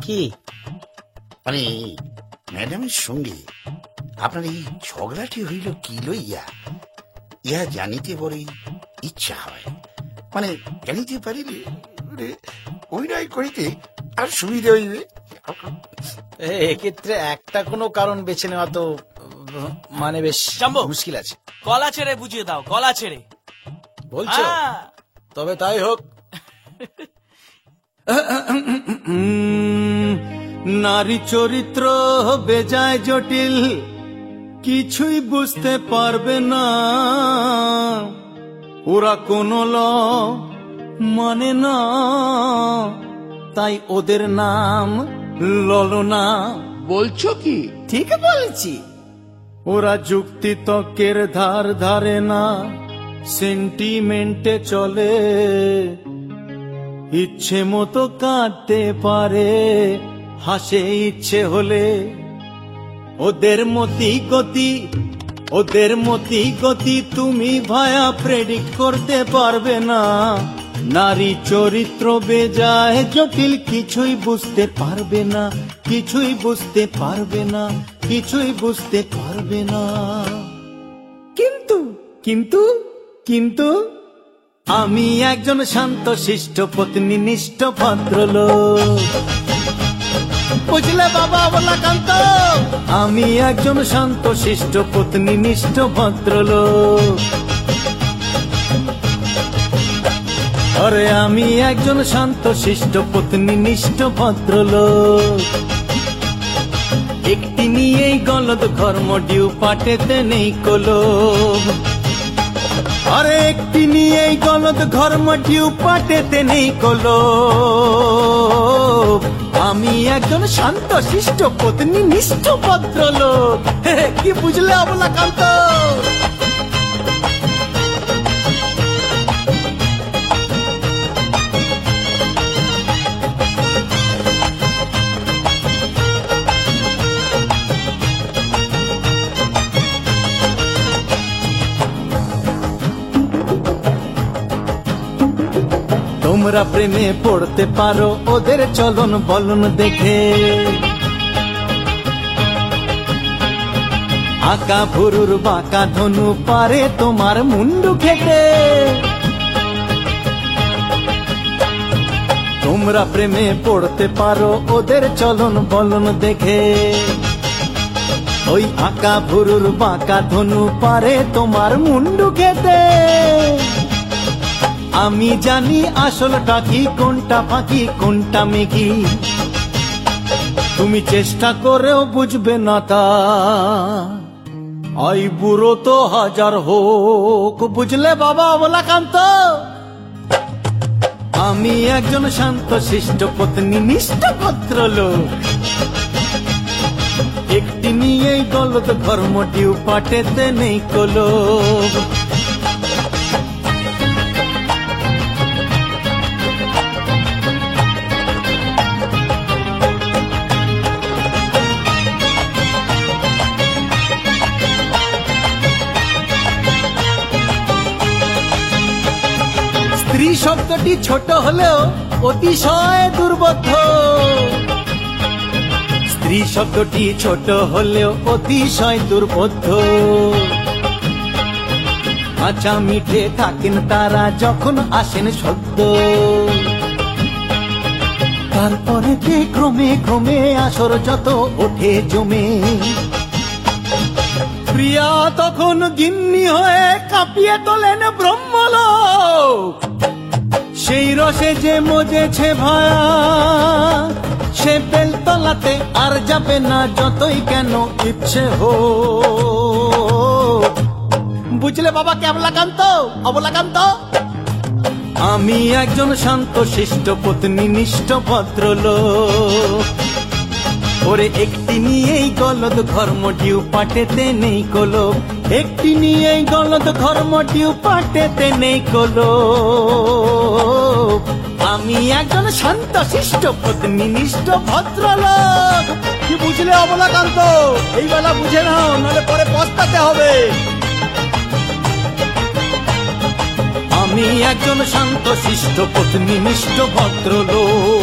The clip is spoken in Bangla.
কি? মানে ম্যাডামের সঙ্গে আপনার এই ঝগড়াটি হইল কি লইয়া, ইহা জানিতে বড় ইচ্ছা হয়। মানে জানিতে পারিলে অভিনয় করিতে আর সুবিধা হইবে। এক্ষেত্রে একটা কোনো কারণ বেছে নেওয়া তো মানে বেশ মুশকিল আছে। গলা ছেড়ে বুঝিয়ে দাও, গলা ছেড়ে বলছো? তবে তাই হোক। নারী চরিত্র বেজায় জটিল, কিছুই বুঝতে পারবে না, ওরা কোনো ল মানে না, তাই ওদের নাম ললনা। বলছো কি? ঠিক বলেছি। ওরা যুক্তি তর্কের ধার ধারে না, সেন্টিমেন্টে চলে, ইচ্ছে মতো কাঁদতে পারে, হাসে ইচ্ছে হলে। ওদের মতি গতি তুমি ভায়া প্রেডিক্ট করতে পারবে না। নারী চরিত্র বেজায় জটিল, কিছুই বুঝতে পারবে না, কিছুই বুঝতে পারবে না, কিছুই বুঝতে পারবে না। কিন্তু কিন্তু কিন্তু আমি একজন শান্ত শিষ্ট পত্নীনিষ্ঠ ভদ্রলোক, বুঝলে বাবা অবলাকান্ত? আমি একজন শান্ত শিষ্ট পত্নীনিষ্ঠ ভদ্রলোক। আরে আমি একজন শান্ত শিষ্ট পত্নীনিষ্ঠ ভদ্রলোক। একটি নিয়েই গলদ ঘর্ম ডিউ পাটেতে নেই কলোভ। আরে একটি নিয়েই গলদ ঘর্ম ডিউ পাটেতে নেই কলোভ। আমি একজন শান্ত শিষ্ট পত্নীনিষ্ঠ ভদ্রলোক। কি বুঝলে অবলাকান্ত? তোমরা প্রেমে পড়তে পারো ওদের চলন বলন দেখে, আঁকা ভুরুর বাঁকা ধনু পারে তোমার মুন্ডু খেতে। তোমরা প্রেমে পড়তে পারো ওদের চলন বলন দেখে, ওই আঁকা ভুরুর বাঁকা ধনু পারে তোমার মুন্ডু খেতে। আমি জানি আসলটা কি, কোনটা ফাঁকি কোনটা মেকি, তুমি চেষ্টা করেও বুঝবে না তা। আই বুড়ো তো হাজার হোক, বুঝলে বাবা অবলাকান্ত? আমি একজন শান্ত শিষ্ট পত্নীনিষ্ঠ ভদ্রলোক। একটি নিয়েই গলদ ঘর্ম ডিউ পাটেতে নেই কলোভ। স্ত্রী শব্দটি ছোট হলেও অতিশয় দুর্বোধ্য। স্ত্রী শব্দটি ছোট হলেও অতিশয় দুর্বোধ্য। কাঁচা মিঠে থাকেন তারা যখন আসেন সদ্য, তারপরে ক্রমে ক্রমে আসর যত ওঠে জমে। প্রিয়া তখন গিন্নি হয়ে কাঁপিয়ে তোলেন ব্রহ্মলোক। সেই রসে যে মজেছে ভায়া, সে বেলতলাতে আর যাবে না যতই কেন ইচ্ছে হোক। বুঝলে বাবা কে অবলাকান্ত? অবলাকান্ত? আমি একজন শান্ত শিষ্ট পত্নীনিষ্ঠ ভদ্রলোক। ওরে একটি নিয়েই গলদ ঘর্ম ডিউ পাটেতে নেই কলোভ। একটি নিয়েই গলদ ঘর্ম ডিউ পাটেতে নেই কলোভ। আমি একজন শান্ত শিষ্ট পত্নীনিষ্ঠ ভদ্রলোক। কি বুঝলে অবলাকান্ত? এই বেলা বুঝে নাও, নাহলে পরে পস্তাতে হবে। আমি একজন শান্ত শিষ্ট পত্নীনিষ্ঠ ভদ্রলোক।